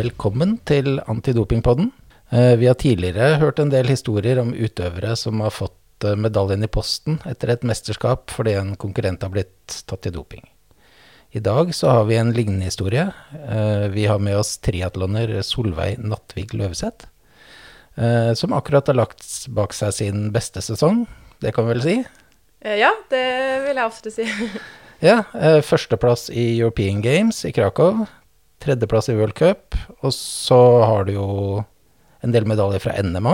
Velkommen til Antidopingpodden. Vi har tidligere hørt en del historier om utøvere som har fått medaljen i posten etter et mesterskap fordi en konkurrent har blitt tatt i doping. I dag så har vi en lignende historie. Vi har med oss triatloner Solveig Nattvig Løveseth, som akkurat har lagt bak seg sin beste sesong, det kan vi vel si? Ja, det vil jeg ofte si. Ja, førsteplass i European Games i Krakow, tredjeplass i World Cup, og så har du jo en del medaljer fra NMA.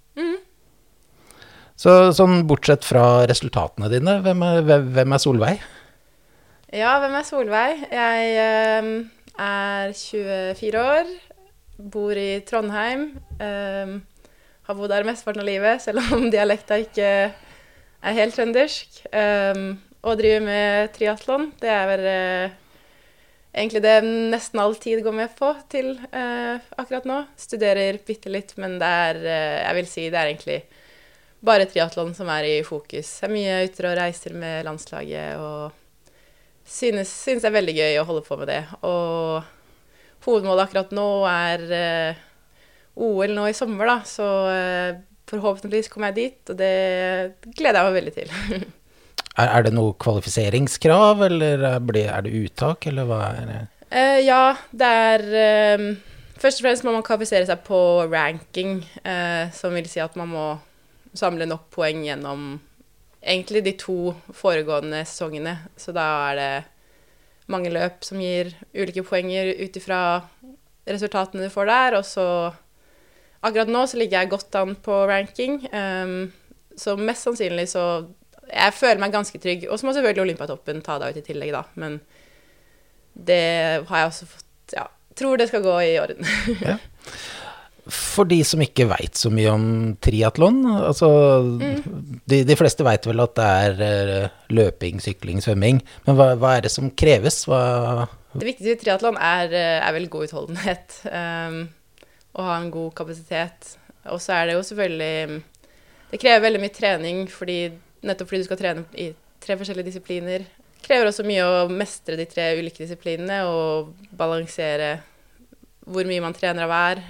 Så sånn bortsett fra resultatene dine, hvem er Solveig? Ja, hvem er Solveig? Jeg er 24 år, bor i Trondheim, har bodd der mesteparten av livet, selv om dialekta ikke er helt trøndersk, og driver med triathlon. Det er vel egentlig det nesten all tid går med på til akkurat nå. Studerer bitte litt, men det er, jeg vil si, det er egentlig bare triathlon som er i fokus. Jeg er mye ute og reiser med landslaget, og synes det er veldig gøy å holde på med det. Og hovedmålet akkurat nå er OL nå i sommer, da, så forhåpentligvis kommer jeg dit, og det gleder jeg meg veldig til. Er det noe kvalifiseringskrav, eller er det uttak, eller hva er det? Ja, det er først og fremst må man kvalifisere seg på ranking, som vil si at man må samle nok poeng gjennom egentlig de 2 foregående sesongene. Så da er det mange løp som gir ulike poenger ut ifra resultatene du får der, og så akkurat nå så ligger jeg godt an på ranking, så mest sannsynlig så jeg føler meg ganske trygg, og så må selvfølgelig Olympiatoppen ta deg ut i tillegg da, men det har jeg også fått, ja, tror det skal gå i orden. Ja. For de som ikke vet så mye om triathlon, altså de fleste vet vel at det er løping, sykling, svømming, men hva er det som kreves? Det viktigste i triathlon er vel god utholdenhet, og ha en god kapasitet, og så er det jo selvfølgelig, det krever veldig mye trening, nettopp fordi du skal trene i 3 forskjellige disipliner. Det krever også mye å mestre de 3 ulike disiplinene og balansere hvor mye man trener av hver.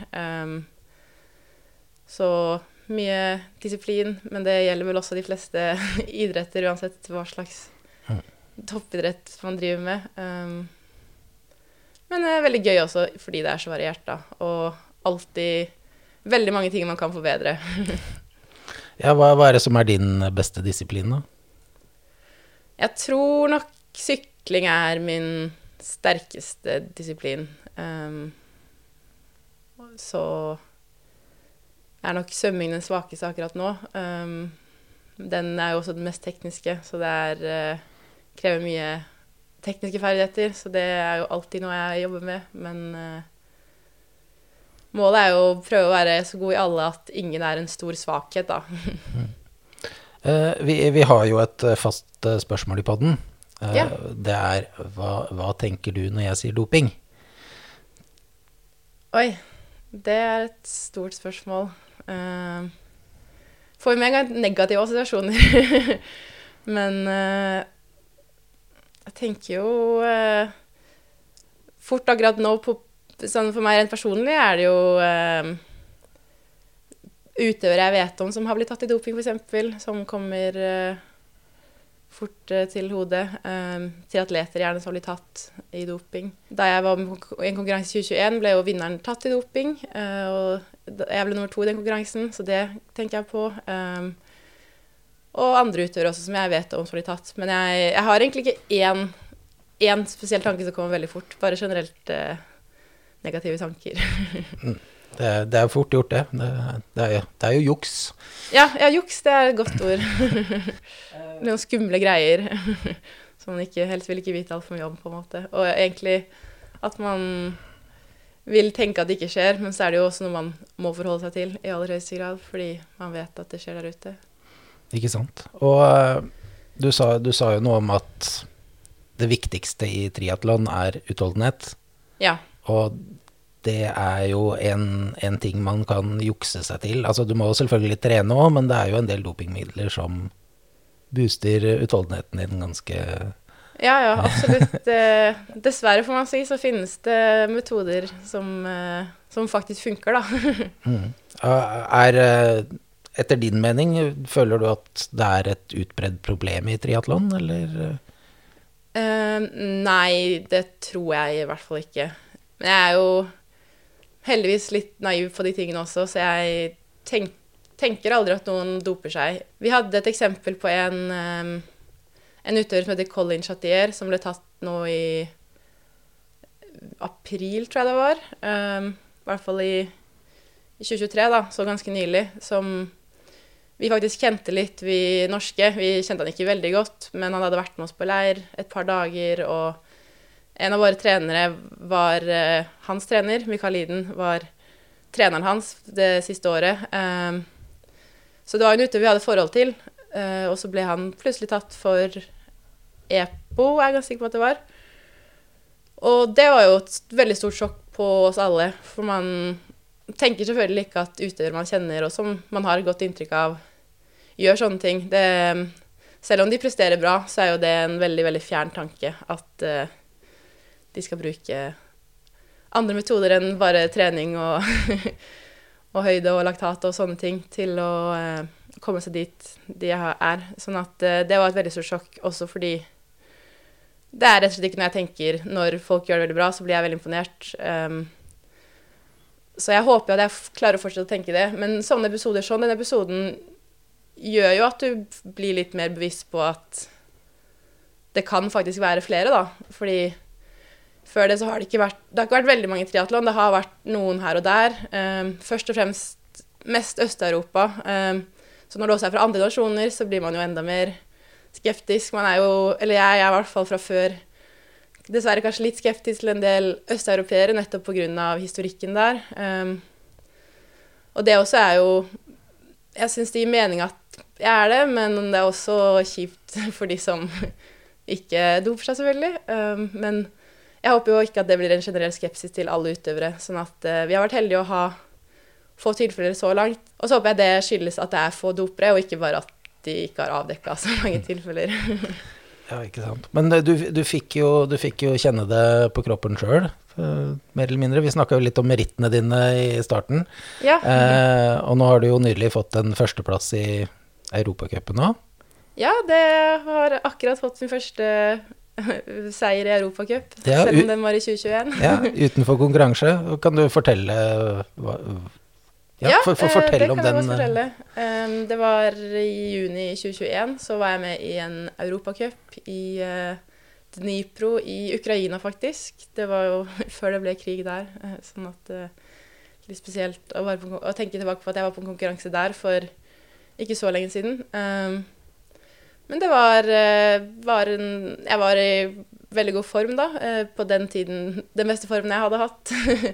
Så mye disiplin, men det gjelder vel også de fleste idretter, uansett hva slags toppidrett man driver med. Men det er veldig gøy også, fordi det er så variert da, og alltid veldig mange ting man kan forbedre. Ja, hva er det som er din beste disiplin da? Jeg tror nok sykling er min sterkeste disiplin. Så er nok svømming den svakeste akkurat nå. Den er jo også den mest tekniske, så det krever mye tekniske ferdigheter, så det er jo alltid noe jeg jobber med, men målet er jo å prøve å være så god i alle at ingen er en stor svakhet da. Vi har jo et fast spørsmål i podden. Ja. Det er, hva tenker du når jeg sier doping? Oi, det er et stort spørsmål. Får med en gang negative assosiasjoner. Men jeg tenker jo fort akkurat nå sånn for meg rent personlig er det jo utøvere jeg vet om som har blitt tatt i doping for eksempel, som kommer fort til hodet, til atleter gjerne som har blitt tatt i doping. Da jeg var med i en konkurranse i 2021 ble jo vinneren tatt i doping, og jeg ble nummer 2 i den konkurransen, så det tenker jeg på. Og andre utøvere også som jeg vet om som har blitt tatt. Men jeg har egentlig ikke en spesiell tanke som kommer veldig fort, bare generelt negative tanker. Det er fort gjort det. Det er jo juks. Ja, juks, det er et godt ord. Noen skumle greier som man helst vil ikke vite alt for mye om på en måte. Og egentlig at man vil tenke at det ikke skjer, men så er det jo også noe man må forholde seg til i aller høyeste grad, fordi man vet at det skjer der ute. Ikke sant. Og du sa jo noe om at det viktigste i triathlon er utholdenhet. Ja. Og det er jo en ting man kan jukse seg til. Altså, du må jo selvfølgelig trene også, men det er jo en del dopingmidler som booster utholdenheten din ganske Ja, absolutt. Dessverre får man si, så finnes det metoder som faktisk funker, da. Etter din mening, føler du at det er et utbredt problem i triathlon, eller? Nei, det tror jeg i hvert fall ikke. Men jeg er jo heldigvis litt naiv på de tingene også, så jeg tenker aldri at noen doper seg. Vi hadde et eksempel på en utøver som heter Colin Chatier, som ble tatt nå i april, tror jeg det var. I hvert fall i 2023, da, så ganske nylig, som vi faktisk kjente litt, vi norske. Vi kjente han ikke veldig godt, men han hadde vært med oss på leir et par dager, og en av våre trenere var hans trener, Mikael Liden, var treneren hans det siste året. Så det var en utøver vi hadde forhold til, og så ble han plutselig tatt for EPO, er jeg ganske sikker på at det var. Og det var jo et veldig stort sjokk på oss alle, for man tenker selvfølgelig ikke at utøvere man kjenner, og som man har et godt inntrykk av, gjør sånne ting. Selv om de presterer bra, så er jo det en veldig, veldig fjern tanke at de skal bruke andre metoder enn bare trening og, og høyde og laktat og sånne ting til å komme seg dit de er. Sånn at det var et veldig stort sjokk, også fordi det er rett og slett ikke når jeg tenker når folk gjør det veldig bra, så blir jeg veldig imponert. Så jeg håper at jeg klarer å fortsette å tenke det. Men sånne episoder, denne episoden gjør jo at du blir litt mer bevisst på at det kan faktisk være flere, da. Fordi før det så har det har ikke vært veldig mange triathlon, det har vært noen her og der. Først og fremst mest Øst-Europa. Så når det også er fra andre nasjoner, så blir man jo enda mer skeptisk. Man er jo, eller jeg er i hvert fall fra før, dessverre kanskje litt skeptisk til en del østeuropeere, nettopp på grunn av historikken der. Og det også er jo, jeg synes det gir mening at jeg er det, men det er også kjipt for de som ikke doper seg selvfølgelig. Men jeg håper jo ikke at det blir en generell skepsis til alle utøvere, sånn at vi har vært heldige å ha få tilfeller så langt. Og så håper jeg det skyldes at det er få dopere, og ikke bare at de ikke har avdekket så mange tilfeller. Ja, ikke sant. Men du fikk jo kjenne det på kroppen selv, mer eller mindre. Vi snakket jo litt om merittene dine i starten. Ja. Og nå har du jo nylig fått en førsteplass i Europacupen nå. Ja, det har akkurat fått sin første seier i Europacup, Ja, selv om den var i 2021. Ja, utenfor konkurranse. Kan du fortelle fortell om den. Fortelle. Det var i juni 2021, så var jeg med i en Europacup i Dnipro i Ukraina faktisk. Det var jo før det ble krig der, sånn at litt spesielt å tenke tilbake på at jeg var på en konkurranse der for ikke så lenge siden. Men det jeg var i veldig god form da, på den tiden, den beste formen jeg hadde hatt.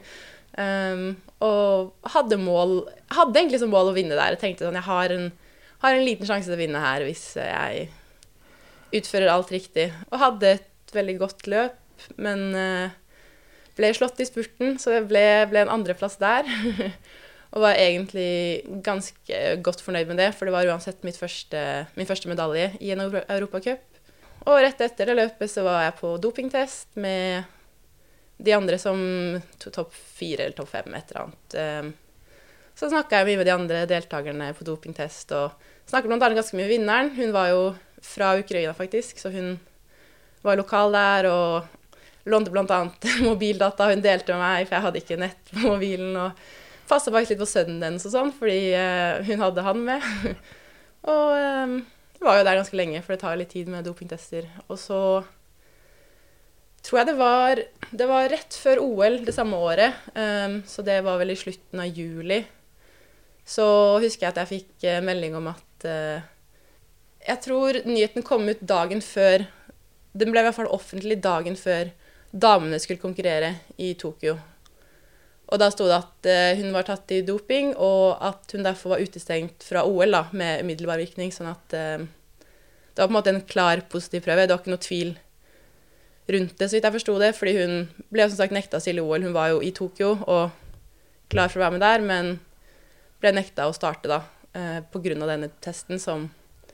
Og hadde egentlig som mål å vinne der. Jeg tenkte sånn, jeg har en liten sjanse til å vinne her hvis jeg utfører alt riktig. Og hadde et veldig godt løp, men ble slått i spurten, så det ble en andreplass der. Og var egentlig ganske godt fornøyd med det, for det var uansett min første medalje i en Europacup. Og rett etter det løpet så var jeg på dopingtest med de andre som topp 4 eller topp 5, et eller annet. Så snakket jeg mye med de andre deltakerne på dopingtest, og snakket blant annet ganske mye med vinneren. Hun var jo fra Ukraina faktisk, så hun var lokal der, og lånte blant annet mobildata. Hun delte med meg, for jeg hadde ikke nett på mobilen, og passet faktisk litt på sønnen hennes og sånn, fordi hun hadde han med. Og var jo der ganske lenge, for det tar litt tid med dopingtester. Og så tror jeg det var rett før OL det samme året, så det var vel i slutten av juli. Så husker jeg at jeg fikk melding om at jeg tror nyheten kom ut dagen før, den ble i hvert fall offentlig dagen før damene skulle konkurrere i Tokyo. Og da stod det at hun var tatt i doping, og at hun derfor var utestengt fra OL da, med umiddelbar virkning, sånn at det var på en måte en klar positiv prøve. Det var ikke noe tvil rundt det, så vidt jeg forstod det, fordi hun ble som sagt nektet å stille OL. Hun var jo i Tokyo og klar for å være med der, men ble nektet å starte da, på grunn av denne testen som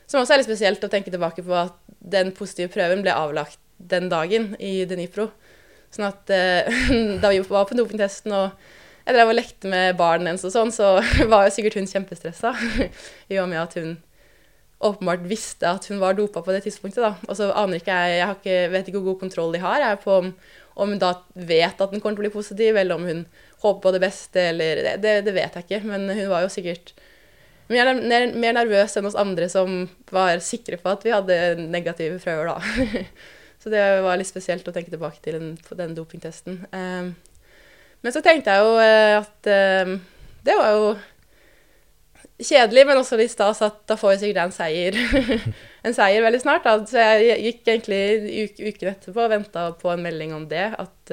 Som også er litt spesielt å tenke tilbake på at den positive prøven ble avlagt den dagen i Dnipro. Sånn at da vi var på dopingtesten og jeg drev og lekte med barnen hennes og sånn, så var jo sikkert hun kjempestressa. I og med at hun åpenbart visste at hun var dopet på det tidspunktet da. Og så aner ikke vet ikke hvor god kontroll de har på om hun da vet at den kommer til å bli positiv, eller om hun håper på det beste, eller det vet jeg ikke. Men hun var jo sikkert mer nervøs enn oss andre som var sikre på at vi hadde negative prøver da. Så det var litt spesielt å tenke tilbake til den dopingtesten. Men så tenkte jeg jo at det var jo kjedelig, men også litt stas at da får jeg sikkert en seier veldig snart. Da. Så jeg gikk egentlig uken etterpå og ventet på en melding om det, at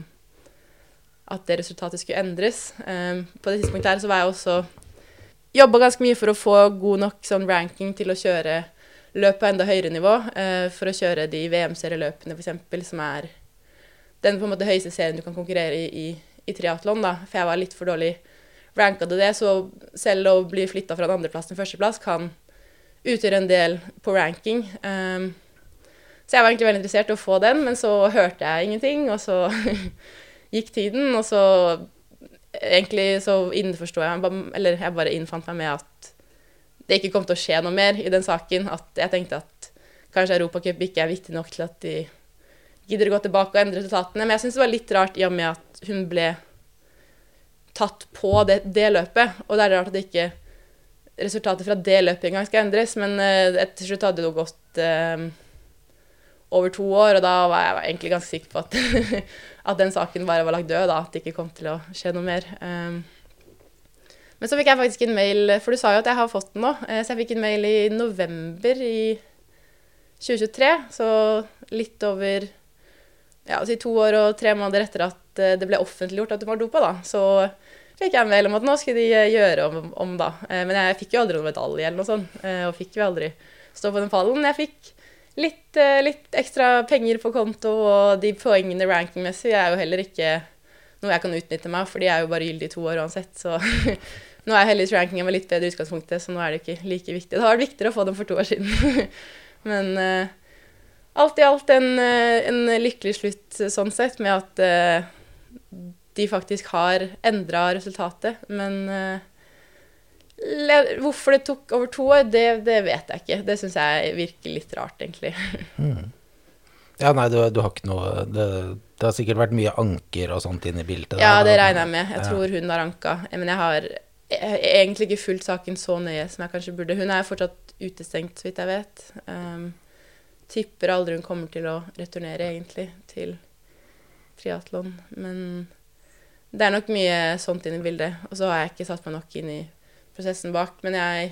det resultatet skulle endres. På det tidspunktet her så var jeg også jobbet ganske mye for å få god nok sånn ranking til å kjøre løp på enda høyere nivå, for å kjøre de VM-serieløpene for eksempel, som er den på en måte høyeste serien du kan konkurrere i triathlon da, for jeg var litt for dårlig ranket det, så selv å bli flyttet fra en andreplass til førsteplass kan utgjøre en del på ranking. Så jeg var egentlig veldig interessert i å få den, men så hørte jeg ingenting, og så gikk tiden, og så egentlig så innforstod jeg bare innfant meg med at det ikke kom til å skje noe mer i den saken, at jeg tenkte at kanskje Europacup ikke er viktig nok til at de gidder å gå tilbake og endre resultatene, men jeg synes det var litt rart i og med at hun ble tatt på det løpet, og det er rart at ikke resultatet fra det løpet engang skal endres, men til slutt hadde det jo gått over 2 år, og da var jeg egentlig ganske sikker på at, at den saken bare var lagt død, da, at det ikke kom til å skje noe mer. Men så fikk jeg faktisk en mail, for du sa jo at jeg har fått den nå, så jeg fikk en mail i november i 2023, så litt over 2 år og 3 måneder etter at det ble offentliggjort at du var dopet da, så fikk jeg en mail om at nå skulle de gjøre om da. Men jeg fikk jo aldri noen medalje eller noe sånt, og fikk jo aldri stå på den pallen. Jeg fikk litt ekstra penger på konto, og de poengene rankingmessig er jo heller ikke noe jeg kan utnytte meg, for de er jo bare gyldig 2 år uansett, så nå er heldigvis rankingen med litt bedre utgangspunktet, så nå er det ikke like viktig. Det har vært viktigere å få dem for 2 år siden. Men alt i alt en lykkelig slutt sånn sett, med at de faktisk har endret resultatet, men hvorfor det tok over 2 år, det vet jeg ikke. Det synes jeg virker litt rart, egentlig. Ja, nei, du har ikke noe, det har sikkert vært mye anker og sånt inne i bildet. Ja, det regner jeg med. Jeg tror hun har anket, men jeg har egentlig ikke fulgt saken så nøye som jeg kanskje burde. Hun er fortsatt utestengt, så vidt jeg vet. Tipper aldri hun kommer til å returnere, egentlig, til triathlon, men det er nok mye sånt inn i bildet, og så har jeg ikke satt meg nok inn i prosessen bak, men jeg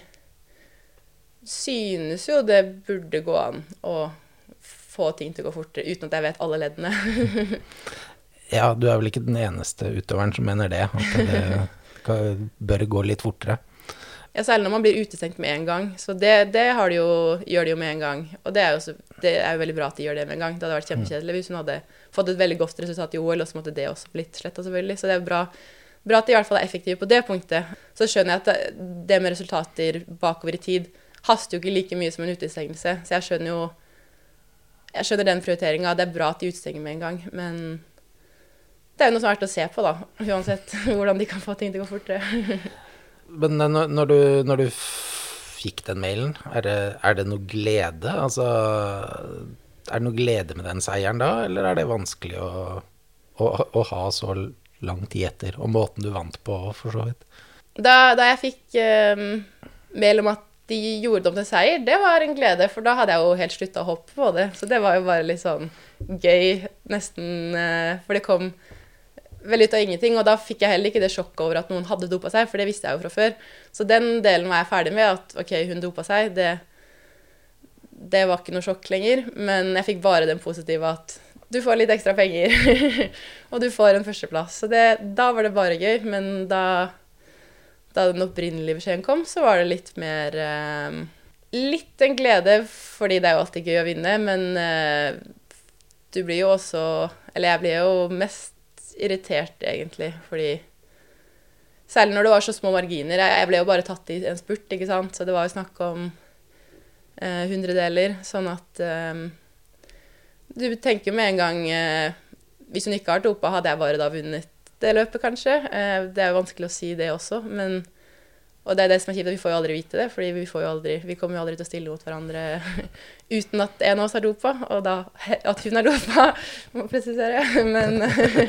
synes jo det burde gå an å få ting til å gå fortere, uten at jeg vet alle leddene. Ja, du er vel ikke den eneste utøveren som mener det, at det bør gå litt fortere. Ja, særlig når man blir utestengt med en gang, så det gjør de jo med en gang, og det er jo veldig bra at de gjør det med en gang. Det hadde vært kjempekjedelig hvis hun hadde fått et veldig godt resultat i OL, og så måtte det også blitt slettet selvfølgelig, så det er bra at de i hvert fall er effektive på det punktet. Så skjønner jeg at det med resultater bakover i tid haster jo ikke like mye som en utestengelse, så jeg skjønner den prioriteringen. Det er bra at de utestenger med en gang, men det er jo noe som er verdt å se på da, uansett hvordan de kan få ting til å gå fortere. Men når du fikk den mailen, er det noe glede? Altså, er det noe glede med den seieren da, eller er det vanskelig å ha så lang tid etter, og måten du vant på, for så vidt? Da jeg fikk mail om at de gjorde det om til seier, det var en glede, for da hadde jeg jo helt sluttet å hoppe på det, så det var jo bare litt sånn gøy, nesten, for det kom veldig ut av ingenting, og da fikk jeg heller ikke det sjokket over at noen hadde dopet seg, for det visste jeg jo fra før. Så den delen var jeg ferdig med, at ok, hun dopet seg, det var ikke noe sjokk lenger, men jeg fikk bare den positive at du får litt ekstra penger, og du får en førsteplass. Så da var det bare gøy, men da den opprinnelige beskjeden kom, så var det litt mer, litt en glede, fordi det er jo alltid gøy å vinne, men du blir jo også, eller jeg blir jo mest irritert egentlig, fordi særlig når det var så små marginer, jeg ble jo bare tatt i en spurt, ikke sant? Så det var jo snakk om hundredeler, sånn at du tenker med en gang, hvis hun ikke har dopet, hadde jeg bare da vunnet det løpet kanskje. Det er jo vanskelig å si det også, og det er det som er kjipt, vi får jo aldri vite det, fordi vi kommer jo aldri til å stille mot hverandre uten at en av oss har dopet, og da at hun har dopet, må presisere. Men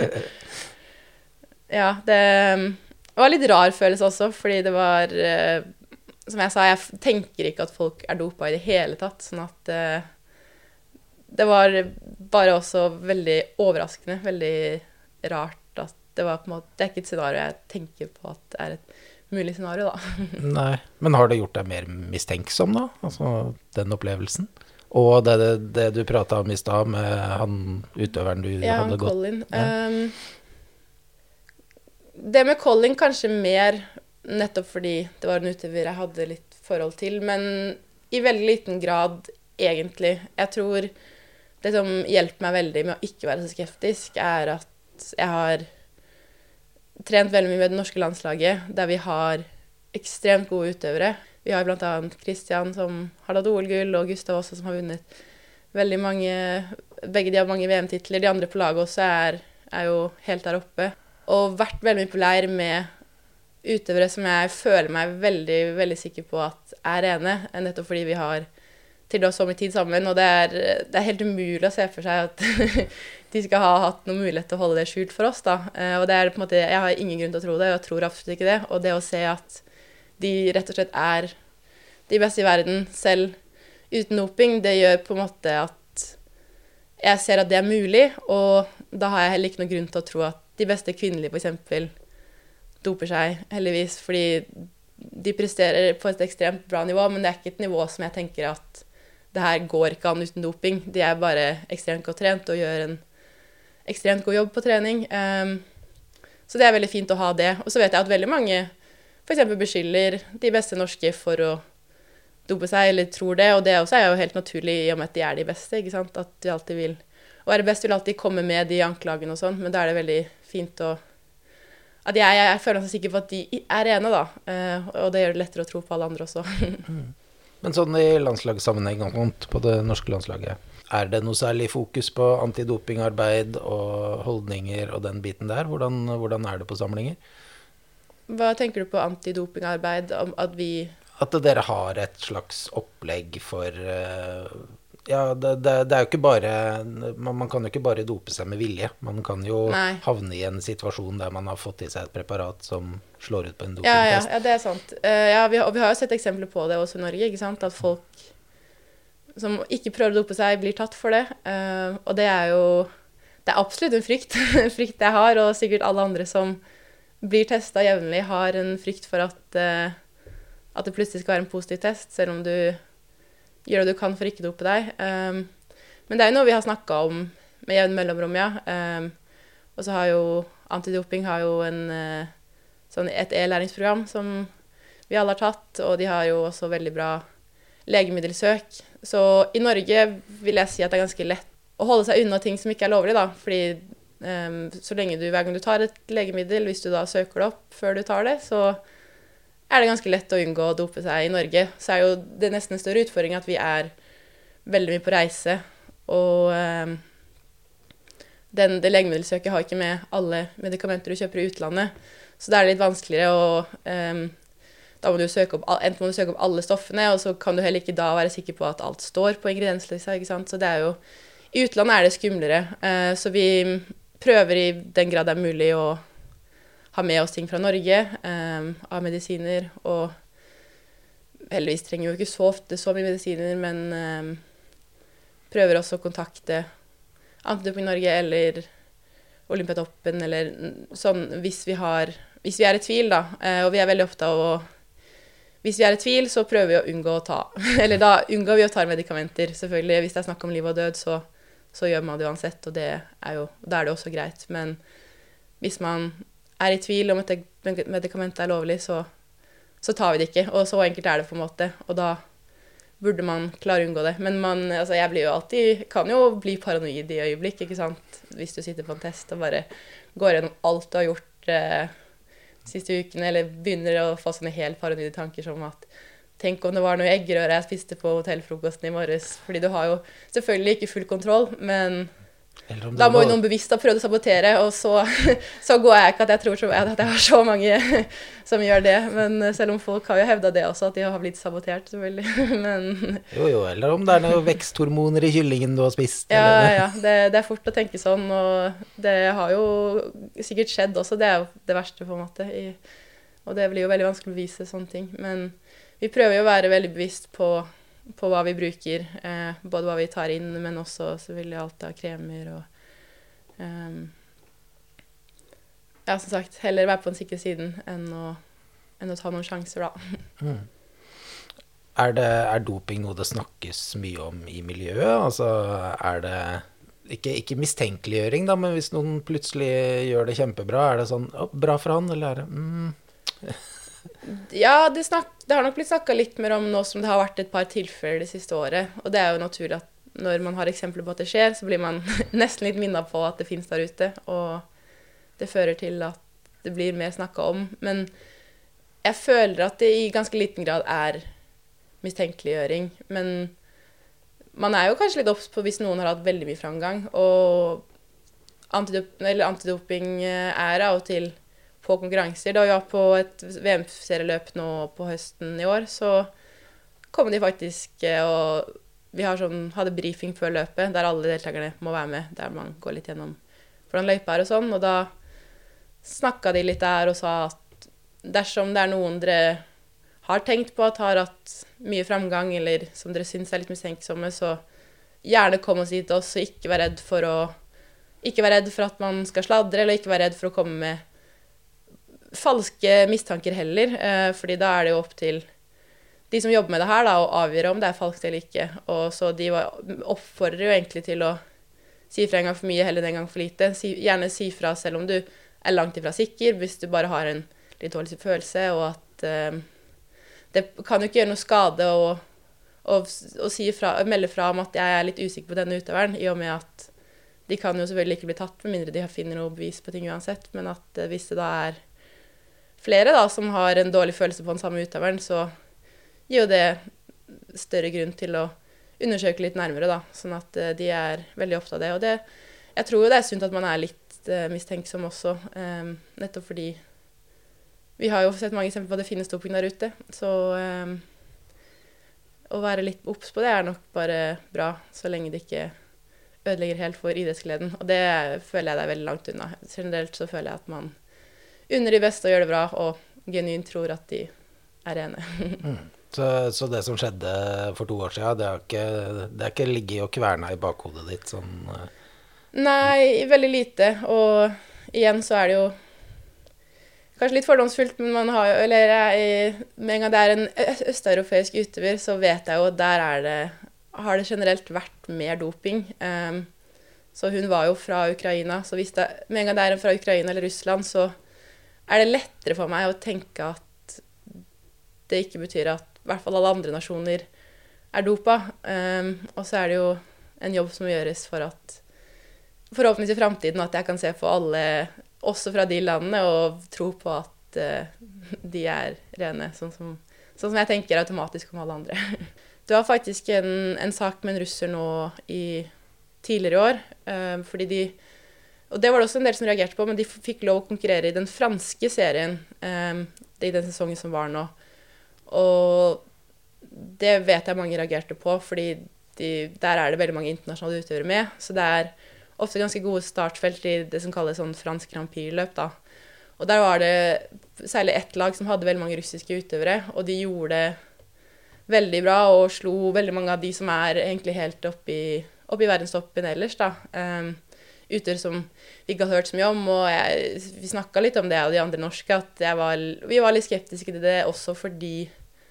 ja, det var litt rar følelse også, fordi det var, som jeg sa, jeg tenker ikke at folk er dopet i det hele tatt, sånn at det var bare også veldig overraskende, veldig rart at det var på en måte, det er ikke et scenario jeg tenker på at det er et mulig scenario da. Nei, men har det gjort deg mer mistenksom da? Altså den opplevelsen? Og det du pratet om i sted med han utøveren du hadde gått? Colin. Ja. Det med Colin kanskje mer nettopp fordi det var en utøver jeg hadde litt forhold til, men i veldig liten grad egentlig. Jeg tror det som hjelper meg veldig med å ikke være så skeptisk er at jeg har trent veldig mye med det norske landslaget, der vi har ekstremt gode utøvere. Vi har blant annet Christian som har hatt OL-gull, og Gustav også som har vunnet veldig mange, begge de har mange VM-titler. De andre på laget også er jo helt der oppe. Og vært veldig mye på leir med utøvere som jeg føler meg veldig, veldig sikker på at er rene, nettopp fordi vi har til oss så mye tid sammen, og det er helt umulig å se for seg at de skal ha hatt noen mulighet til å holde det skjult for oss da. Og det er på en måte, jeg har ingen grunn til å tro det, og jeg tror absolutt ikke det. Og det å se at de rett og slett er de beste i verden, selv uten doping, det gjør på en måte at jeg ser at det er mulig, og da har jeg heller ikke noen grunn til å tro at de beste kvinnelige for eksempel doper seg, heldigvis, fordi de presterer på et ekstremt bra nivå, men det er ikke et nivå som jeg tenker at det her går ikke an uten doping. De er bare ekstremt godt trent og gjør en ekstremt god jobb på trening. Så det er veldig fint å ha det. Og så vet jeg at veldig mange for eksempel beskylder de beste norske for å dope seg, eller tror det, og det også er jo helt naturlig i og med at de er de beste, ikke sant? At de alltid vil, og være best vil alltid komme med de anklagene og sånn, men da er det veldig fint at jeg føler meg så sikker på at de er rene da, og det gjør det lettere å tro på alle andre også. Men sånn i landslagssammenheng på det norske landslaget, er det noe særlig fokus på antidopingarbeid og holdninger og den biten der? Hvordan er det på samlinger? Hva tenker du på antidopingarbeid? At dere har et slags opplegg for ja, det er jo ikke bare man kan jo ikke bare dope seg med vilje. Man kan jo havne i en situasjon der man har fått i seg et preparat som slår ut på en dopingtest. Ja, det er sant. Vi har jo sett eksempler på det også i Norge, ikke sant? At folk som ikke prøver å dope seg blir tatt for det. Og det er absolutt en frykt jeg har, og sikkert alle andre som blir testet jevnlig har en frykt for at det plutselig skal være en positiv test, selv om du gjør det du kan for ikke dope deg. Men det er jo noe vi har snakket om med jevn mellomrom, ja. Og så har jo antidoping et e-læringsprogram som vi alle har tatt, og de har jo også veldig bra legemiddelsøk. Så i Norge vil jeg si at det er ganske lett å holde seg unna ting som ikke er lovlig, da. Fordi så lenge hver gang du tar et legemiddel, hvis du da søker det opp før du tar det, så er det ganske lett å unngå å dope seg i Norge. Så er jo det nesten en større utfordring at vi er veldig mye på reise, og det legemiddelsøket har ikke med alle medikamenter du kjøper i utlandet, så det er litt vanskeligere, og da må du søke opp, enten må du søke opp alle stoffene, og så kan du heller ikke da være sikker på at alt står på ingredienslista, ikke sant? Så det er jo, i utlandet er det skumlere, så vi prøver i den grad det er mulig å ha med oss ting fra Norge, av medisiner, og heldigvis trenger vi jo ikke så ofte så mye medisiner, men prøver også å kontakte Antidoping Norge eller Olympiatoppen, eller sånn, hvis vi er i tvil da, og vi er veldig opptatt av hvis vi er i tvil, så prøver vi å unngå å ta, eller da unngår vi å ta medikamenter, selvfølgelig. Hvis det er snakk om liv og død, så gjør man det uansett, og da er det også greit. Men hvis man er i tvil om at medikamentet er lovlig, så tar vi det ikke, og så enkelt er det på en måte, og da burde man klare å unngå det. Men jeg kan jo bli paranoid i øyeblikk, ikke sant? Hvis du sitter på en test og bare går gjennom alt du har gjort siste ukene, eller begynner å få sånne helt paranoide tanker som at tenk om det var noe eggerøre jeg spiste på hotellfrokosten i morges, fordi du har jo selvfølgelig ikke full kontroll, men da må jo noen bevisst ha prøvd å sabotere, og så går jeg ikke at jeg tror at jeg har så mange som gjør det, men selv om folk har jo hevdet det også, at de har blitt sabotert, selvfølgelig, men... Jo, eller om det er noen veksthormoner i kyllingen du har spist. Ja, det er fort å tenke sånn, og det har jo sikkert skjedd også, det er jo det verste på en måte, og det blir jo veldig vanskelig å bevise sånne ting, men vi prøver jo å være veldig bevisst på hva vi bruker, både hva vi tar inn, men også selvfølgelig alt av kremer og ja, som sagt, heller være på den sikre siden enn å ta noen sjanser da. Er doping noe det snakkes mye om i miljøet? Altså, er det ikke mistenkeliggjøring da, men hvis noen plutselig gjør det kjempebra, er det sånn, bra for han, eller er det... Ja, det har nok blitt snakket litt mer om nå som det har vært et par tilfeller det siste året, og det er jo naturlig at når man har eksempler på at det skjer, så blir man nesten litt minnet på at det finnes der ute, og det fører til at det blir mer snakket om, men jeg føler at det i ganske liten grad er mistenkeliggjøring, men man er jo kanskje litt obs på hvis noen har hatt veldig mye framgang, og antidoping er av og til på konkurranser. Da vi var på et VM-serieløp nå på høsten i år, så kom de faktisk, og vi hadde briefing før løpet, der alle deltakerne må være med, der man går litt gjennom hvordan løypa er og sånn, og da snakket de litt der og sa at dersom det er noen dere har tenkt på at har hatt mye framgang, eller som dere synes er litt mistenksomme, så gjerne kom og si til oss, og ikke vær redd for at man skal sladre, eller ikke vær redd for å komme med falske mistanker heller, fordi da er det jo opp til de som jobber med det her da, å avgjøre om det er falskt eller ikke, og så de oppfordrer jo egentlig til å si fra en gang for mye heller enn en gang for lite, gjerne si fra selv om du er langt ifra sikker, hvis du bare har en litt dårlig følelse, og at det kan jo ikke gjøre noe skade å melde fra om at jeg er litt usikker på denne utøveren, i og med at de kan jo selvfølgelig ikke bli tatt med mindre de finner noe bevis på ting uansett, men at hvis det da er flere da, som har en dårlig følelse på den samme utøveren, så gir jo det større grunn til å undersøke litt nærmere da, sånn at de er veldig opptatt av det. Og jeg tror jo det er sunt at man er litt mistenksom også, nettopp fordi vi har jo sett mange eksempler på at det finnes doping der ute, så å være litt obs på det er nok bare bra, så lenge det ikke ødelegger helt for idrettsgleden, og det føler jeg det er veldig langt unna. Generelt så føler jeg at man under de beste å gjøre det bra, og genuint tror at de er rene. Så det som skjedde for 2 år siden, det er ikke ligget og kverna i bakhodet ditt sånn? Nei, veldig lite, og igjen så er det jo kanskje litt fordomsfullt, men man har jo, med en gang det er en østeuropeisk utøver, så vet jeg jo, der har det generelt vært mer doping. Så hun var jo fra Ukraina, så med en gang det er en fra Ukraina eller Russland, så er det lettere for meg å tenke at det ikke betyr at i hvert fall alle andre nasjoner er dopa. Og så er det jo en jobb som gjøres for at forhåpentligvis i fremtiden at jeg kan se på alle, også fra de landene, og tro på at de er rene, sånn som jeg tenker automatisk om alle andre. Det var faktisk en sak med en russer nå tidligere i år, fordi og det var det også en del som reagerte på, men de fikk lov å konkurrere i den franske serien i den sesongen som var nå. Og det vet jeg mange reagerte på, fordi der er det veldig mange internasjonale utøvere med, så det er ofte ganske gode startfelt i det som kalles sånn fransk Grand Prix-løp da. Og der var det særlig ett lag som hadde veldig mange russiske utøvere, og de gjorde det veldig bra og slo veldig mange av de som er egentlig helt opp i verdenstoppen ellers da. Utøvere som vi ikke har hørt så mye om, og vi snakket litt om det og de andre norske, at vi var litt skeptiske til det også fordi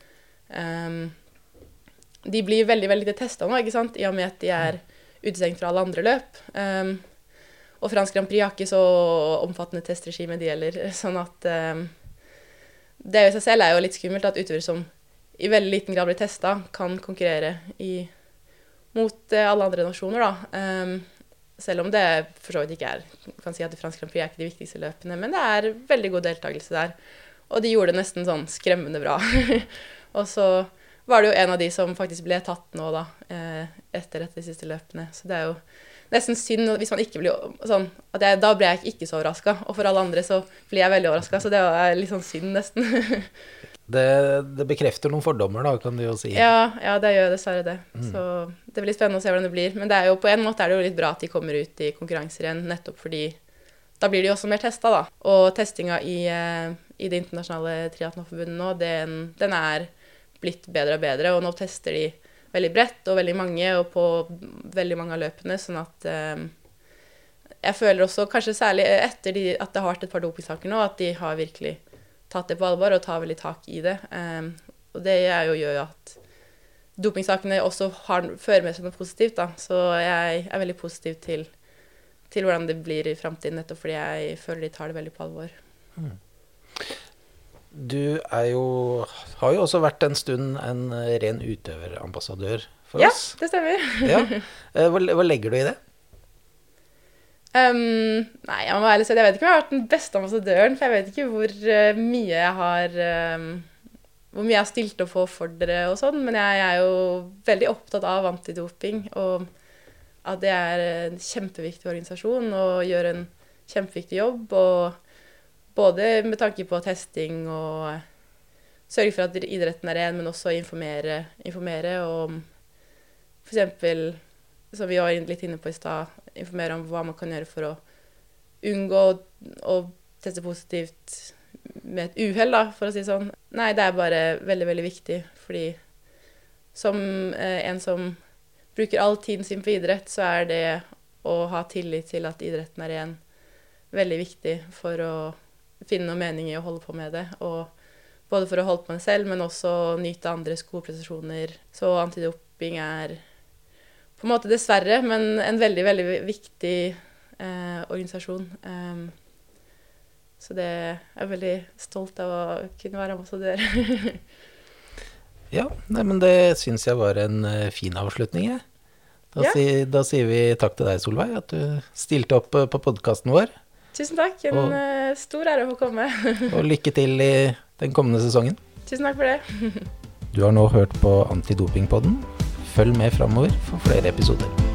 de blir veldig, veldig testet nå, ikke sant? I og med at de er utestengt fra alle andre løp. Og fransk Grand Prix har ikke så omfattende testregime de heller, sånn at det i seg selv er jo litt skummelt at utøvere som i veldig liten grad blir testet, kan konkurrere mot alle andre nasjoner da. Selv om det for så vidt ikke kan si at det franske Grand Prix er ikke de viktigste løpene, men det er veldig god deltakelse der. Og de gjorde det nesten sånn skremmende bra. Og så var det jo en av de som faktisk ble tatt nå da, etter de siste løpene. Så det jo nesten synd hvis man ikke blir sånn, at da ble jeg ikke så overrasket, og for alle andre så blir jeg veldig overrasket, så det var litt sånn synd nesten. Det bekrefter noen fordommer da, kan du jo si. Ja, det gjør dessverre det. Så det blir spennende å se hvordan det blir. Men det jo, på en måte det jo litt bra at de kommer ut i konkurranser igjen, nettopp fordi da blir de også mer testet da. Og testinga i det internasjonale triathlonforbundet nå, den blitt bedre og bedre, og nå tester de veldig bredt og veldig mange, og på veldig mange av løpene, sånn at jeg føler også, kanskje særlig etter at det har vært et par dopingsaker nå, at de har virkelig tatt det på alvor og tar veldig tak i det. Og det gjør jo at dopingsakene også fører med seg noe positivt, da. Så jeg veldig positiv til hvordan det blir i fremtiden, nettopp fordi jeg føler de tar det veldig på alvor. Du har jo også vært en stund en ren utøverambassadør for oss. Ja, det stemmer. Ja. Hva legger du i det? Nei, jeg må være ærlig si at jeg vet ikke om jeg har vært den beste ambassadøren, for jeg vet ikke hvor mye jeg har stilt opp for dere og sånn, men jeg jo veldig opptatt av antidoping, og at det en kjempeviktig organisasjon, og gjør en kjempeviktig jobb, og både med tanke på testing og sørge for at idretten ren, men også informere om for eksempel, som vi var litt inne på i sted, informere om hva man kan gjøre for å unngå å teste positivt med et uheld, da, for å si sånn. Nei, det bare veldig, veldig viktig, fordi som en som bruker all tiden sin på idrett, så det å ha tillit til at idretten ren veldig viktig for å finne noe mening i å holde på med det, og både for å holde på med det selv, men også nyte andres gode prestasjoner. Så antidoping på en måte dessverre, men en veldig, veldig viktig organisasjon. Så det jeg veldig stolt av å kunne være ambassadør. Ja, men det synes jeg var en fin avslutning. Da sier vi takk til deg, Solveig, at du stilte opp på podcasten vår. Tusen takk, en stor ære å få komme. Og lykke til i den kommende sesongen. Tusen takk for det. Du har nå hørt på Antidopingpodden. Følg med fremover for flere episoder.